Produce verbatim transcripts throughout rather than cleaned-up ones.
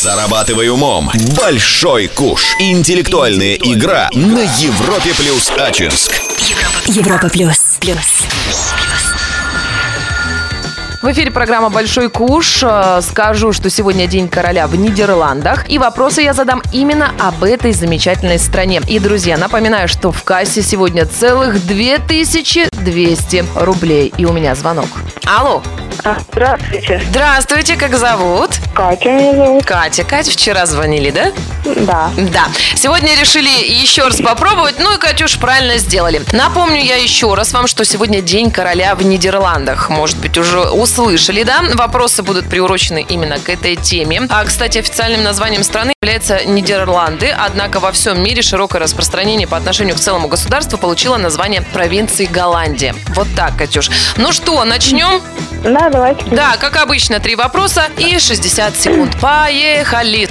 Зарабатывай умом. Большой куш. Интеллектуальная игра на Европе плюс Ачинск. Европа плюс. Плюс. В эфире программа «Большой куш». Скажу, что сегодня День короля в Нидерландах. И вопросы я задам именно об этой замечательной стране. И, друзья, напоминаю, что в кассе сегодня целых две тысячи двести рублей. И у меня звонок. Алло. Здравствуйте. Здравствуйте, как зовут? Катя меня зовут. Катя. Катя, вчера звонили, да? Да. Да. Сегодня решили еще раз попробовать. Ну и, Катюш, правильно сделали. Напомню я еще раз вам, что сегодня День короля в Нидерландах. Может быть, уже услышали, да? Вопросы будут приурочены именно к этой теме. А, кстати, официальным названием страны является Нидерланды. Однако во всем мире широкое распространение по отношению к целому государству получило название провинции Голландия. Вот так, Катюш. Ну что, начнем? Да, давайте. Да, как обычно, три вопроса и шестьдесят секунд. Поехали!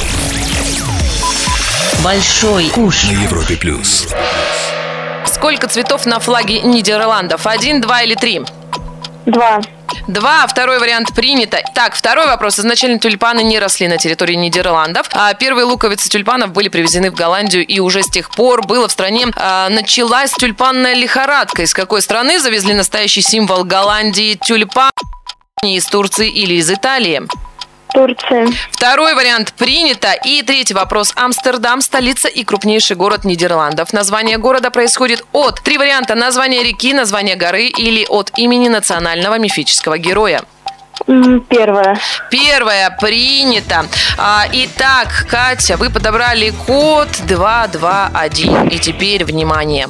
Большой куш. На Европе плюс. Сколько цветов на флаге Нидерландов? Один, два или три? Два. Два. Второй вариант принято. Так, второй вопрос. Изначально тюльпаны не росли на территории Нидерландов. А первые луковицы тюльпанов были привезены в Голландию, и уже с тех пор было в стране а, началась тюльпанная лихорадка. Из какой страны завезли настоящий символ Голландии тюльпан? Из Турции или из Италии? Турция. Второй вариант принято. И третий вопрос. Амстердам – столица и крупнейший город Нидерландов. Название города происходит от... Три варианта. Название реки, название горы или от имени национального мифического героя. Первое. Первое принято. А, итак, Катя, вы подобрали код два два один. И теперь внимание.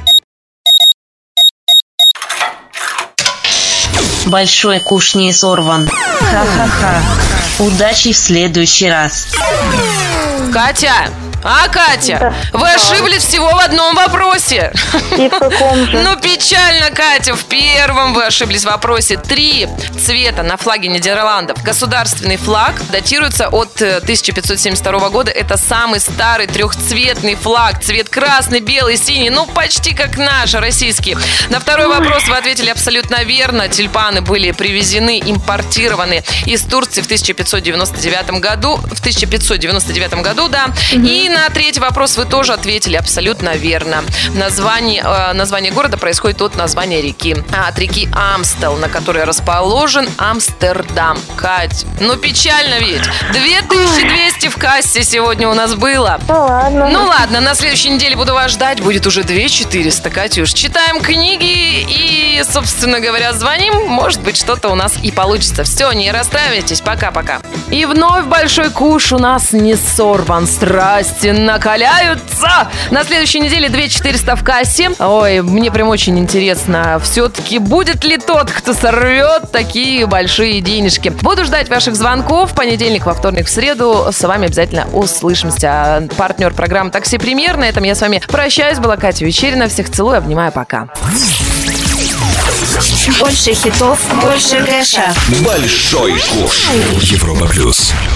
Большой куш не сорван. Ха-ха-ха. Удачи в следующий раз. Катя! А, Катя, Да. вы ошиблись всего в одном вопросе. И в каком же? Ну, печально, Катя. В первом вы ошиблись в вопросе. Три цвета на флаге Нидерландов. Государственный флаг датируется от тысяча пятьсот семьдесят второго года. Это самый старый трехцветный флаг. Цвет красный, белый, синий. Ну, почти как наш, российский. На второй вопрос вы ответили абсолютно верно. Тюльпаны были привезены, импортированы из Турции в тысяча пятьсот девяносто девятом году. В тысяча пятьсот девяносто девятом году, да. И на третий вопрос вы тоже ответили абсолютно верно. Название, э, название города происходит от названия реки. А, от реки Амстел, на которой расположен Амстердам. Кать, ну печально ведь. две тысячи двести в кассе сегодня у нас было. Ну ладно. Ну ладно, на следующей неделе буду вас ждать. Будет уже две тысячи четыреста, Катюш. Читаем книги и, собственно говоря, звоним. Может быть, что-то у нас и получится. Все, не расстраивайтесь. Пока-пока. И вновь большой куш у нас не сорван. Страсти накаляются. На следующей неделе две тысячи четыреста в кассе. Ой, мне прям очень интересно, все-таки будет ли тот, кто сорвет такие большие денежки. Буду ждать ваших звонков. В понедельник, во вторник, в среду. С вами обязательно услышимся. Партнер программы «Такси Премьер». На этом я с вами прощаюсь. Была Катя Вечерина. Всех целую, обнимаю, пока. Больше хитов, больше кэша. Большой куш. Европа плюс.